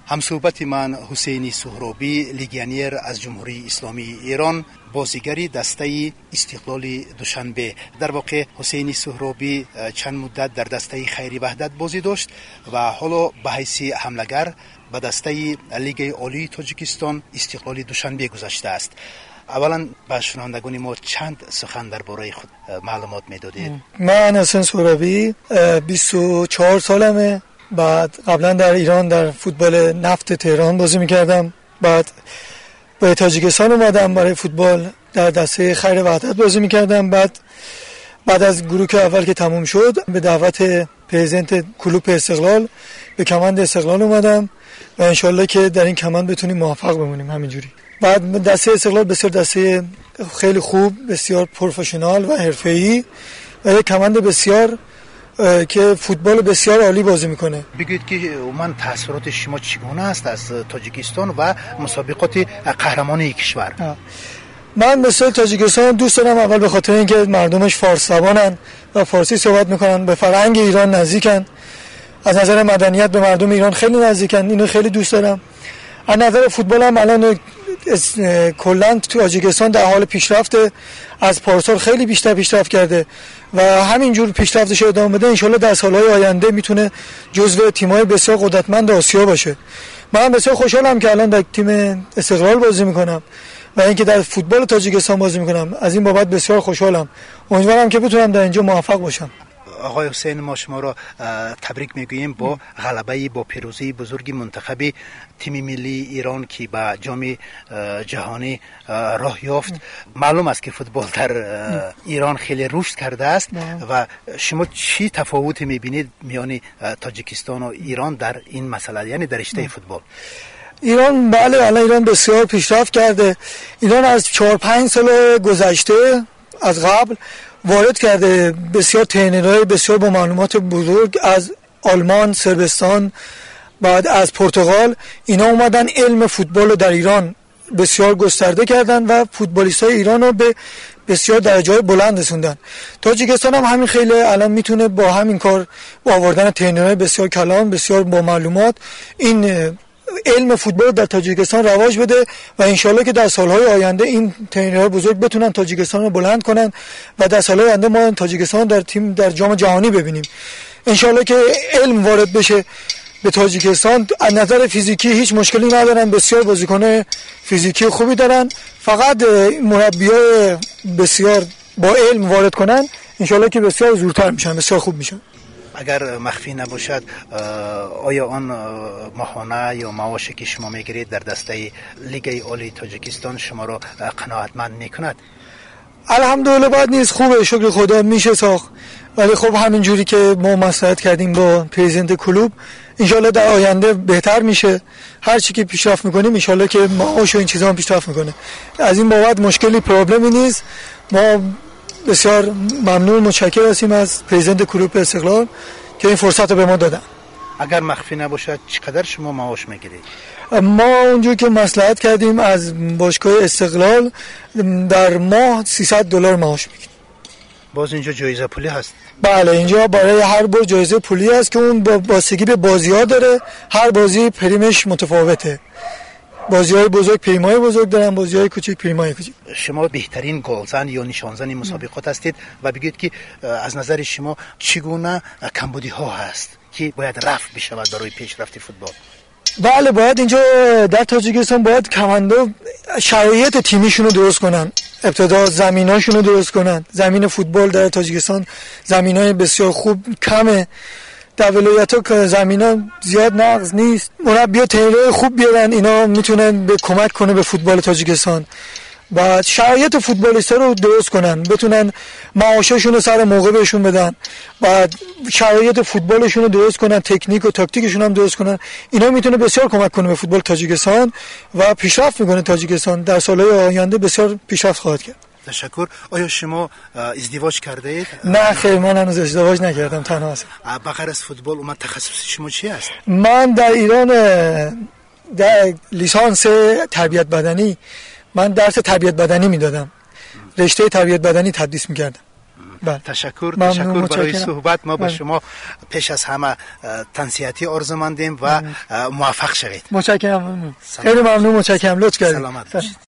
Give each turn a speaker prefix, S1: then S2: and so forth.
S1: همصحبت من حسین سهرابی، لیگیونر از جمهوری اسلامی ایران، بازیگری دسته استقلال دوشنبه. در واقع حسین سهرابی چند مدت در دسته خیری وحدت بازی داشت و حالا به حیث حمله‌گر به دسته لیگ عالی تاجیکستان استقلال دوشنبه گذشته است. اولا به شنوندگان ما چند سخن درباره خود معلومات میدادید؟
S2: من حسین سهرابی 24 سالمه. بعد قبلا در ایران در فوتبال نفت تهران بازی میکردم. بعد به تاجیکستان اومدم برای فوتبال در دسته خیر وحدت بازی میکردم. بعد از گروه اول که تموم شد به دعوت پرزیدنت کلوب استقلال به کماند استقلال اومدم و انشالله که در این کماند بتونیم موفق بمونیم همینجوری. بعد دسته استقلال بسیار دسته خیلی خوب، بسیار پروفشنال و حرفه‌ای و یک کماند بسیار که فوتبال بسیار عالی بازی میکنه.
S1: بگید که من تاثیرات شما چگونه است از تاجیکستان و مسابقات قهرمانی کشور؟
S2: من مثل تاجیکستان دوست دارم، اول به خاطر اینکه مردمش فارس زبانن و فارسی صحبت میکنن، به فرهنگ ایران نزدیکن، از نظر مدنیت به مردم ایران خیلی نزدیکن، اینو خیلی دوست دارم. از نظر فوتبال هم الان کلا تاجیکستان در حال پیشرفته، از پارسال خیلی بیشتر پیشرفت کرده و همینجور پیشرفتش ادامه بده انشالله در سالهای آینده میتونه جزو تیم‌های بسیار قدرتمند آسیا باشه. من بسیار خوشحالم که الان در تیم استقلال بازی میکنم و اینکه در فوتبال تاجیکستان بازی میکنم، از این بابت بسیار خوشحالم. امیدوارم که بتونم در اینجا موفق باشم.
S1: آقای حسین، ما شما را تبریک میگوییم با غلبه، با پیروزی بزرگ منتخب تیم ملی ایران که به جام جهانی راه یافت. معلوم است که فوتبال در ایران خیلی رشد کرده است و شما چی تفاوتی میبینید میان تاجیکستان و ایران در این مسئله، یعنی در رشته فوتبال؟
S2: ایران بله، الان ایران بسیار پیشرفت کرده. ایران از 4-5 سال گذشته از قبل وارد کرده بسیار ترینرهای بسیار با معلومات بزرگ از آلمان، صربستان، بعد از پرتغال. اینا اومدن علم فوتبال رو در ایران بسیار گسترده کردن و فوتبالیستای ایران رو به بسیار درجه‌های بلند رسوندن. تاجیکستان هم همین خیلی الان میتونه با همین کار، با آوردن ترینرهای بسیار کلان، بسیار با معلومات، این علم فوتبال در تاجیکستان رواج بده و انشالله که در سالهای آینده این ترینرهای بزرگ بتونن تاجیکستان رو بلند کنن و در سالهای آینده ما تاجیکستان در تیم در جام جهانی ببینیم. انشالله که علم وارد بشه به تاجیکستان. از نظر فیزیکی هیچ مشکلی ندارن، بسیار بازیکن فیزیکی خوبی دارن، فقط مربیای بسیار با علم وارد کنن انشالله که بسیار زورتر میشن، بسیار خوب میشن.
S1: اگر مخفی نباشد، آیا آن ماهانه یا معاشی که شما میگیرید در دسته لیگ عالی تاجیکستان شما را قناعتمند میکند؟
S2: الحمدلله بد نیست، خوبه، شکر خدا میشه ساخت. ولی خب همین جوری که ما مصلحت کردیم با پرزیدنت کلوب، انشالله در آینده بهتر میشه. هر چی که پیشرفت میکنیم انشالله که معاش و این چیزا هم پیشرفت میکنه. از این بابت مشکلی پرابلمی نیست. ما بسیار ممنون، متشکر هستیم از پرزیدنت کلوب استقلال که این فرصت رو به ما دادن.
S1: اگر مخفی نباشد چقدر شما معاش میگیرید؟
S2: ما اونجور که مصلحت کردیم از باشگاه استقلال در ماه $300 معاش میگیریم.
S1: باز اینجا جایزه پولی هست؟
S2: بله، اینجا برای هر بار جایزه پولی هست که اون بستگی به بازی‌ها داره. هر بازی پریمش متفاوته. بازی‌های بزرگ پریمای بزرگ دارن، بازی‌های کوچیک پریمای کوچیک.
S1: شما بهترین گلزن یا نشانزن مسابقات هستید و بگید که از نظر شما چگونه کمبودی‌ها هست که باید رفع بشود برای پیشرفت فوتبال؟
S2: بله، باید اینجا در تاجیکستان باید کماندا شرایط تیمیشون رو درست کنن. ابتدا زمیناشون رو درست کنن. زمین فوتبال در تاجیکستان زمینای بسیار خوب کمه. در ولایت‌ها که زمینا زیاد نقص نیست. مربی‌ها ترینرهای خوب بیارن، اینا میتونن به کمک کنه به فوتبال تاجیکستان. بعد شرایط فوتبالیستا رو درست کنن، بتونن معاششون رو سر موقع بهشون بدن، بعد شرایط فوتبالشون رو درست کنن، تکنیک و تاکتیکشون هم درست کنن. اینا میتونه بسیار کمک کنه به فوتبال تاجیکستان و پیشرفت میکنه. تاجیکستان در سالهای آینده بسیار پیشرفت خواهد کرد.
S1: تشکر. آیا شما ازدواج کرده اید؟
S2: نه خیر، من هنوز ازدواج نکردم، تنها هستم.
S1: بغیر از فوتبال اومد تخصص شما چی است؟
S2: من در ایران در لیسانس تربیت بدنی، من درس تربیت بدنی میدادم، رشته تربیت بدنی تدریس میکردم.
S1: تشکر برای صحبت. ما به شما پیش از همه تنصیحاتی آرزو مندیم و موفق شوید.
S2: متشکرم. خیلی ممنون. متشکرم. لطف کردید.
S1: سلامت باشید.